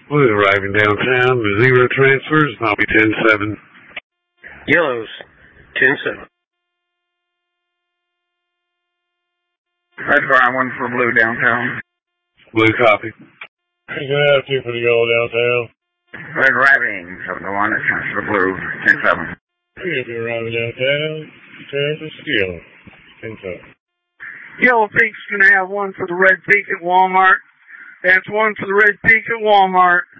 Blue arriving downtown with 0 transfers, and I'll be 10-7. Yellows, 10-7. Red car, 1 for blue downtown. Blue copy. He's going to have 2 for the yellow downtown. Red arriving, 7-1, it's for blue, 10-7. We're going to be arriving downtown, turn for steel, 10-7. Yellow Peak's going to have 1 for the Red Peak at Walmart. That's 1 for the Red Peak at Walmart.